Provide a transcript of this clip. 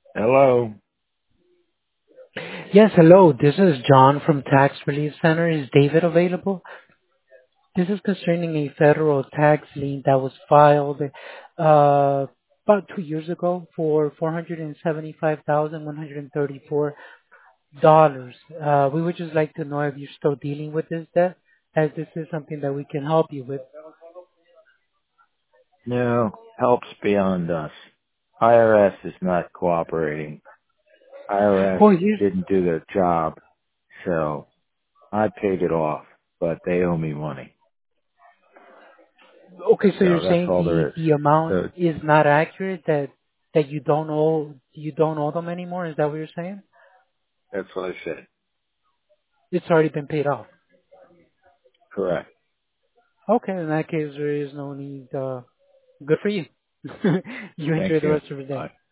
Hello. Yes, hello. This is John from Tax Relief Center. Is David available? This is concerning a federal tax lien that was filed about 2 years ago for $475,134. We would just like to know if you're still dealing with this debt, as this is something that we can help you with. No, help's beyond us. IRS is not cooperating. IRS Well, here's didn't do their job, so I paid it off, but they owe me money. okay. So So you're that's saying all there the is. the amount So is not accurate, that you don't owe them anymore. Is that what you're saying? that's what I said. It's already been paid off. Correct. Okay, in that case, there is no need. Good for you. You Thank enjoy the you. rest of your day. Bye.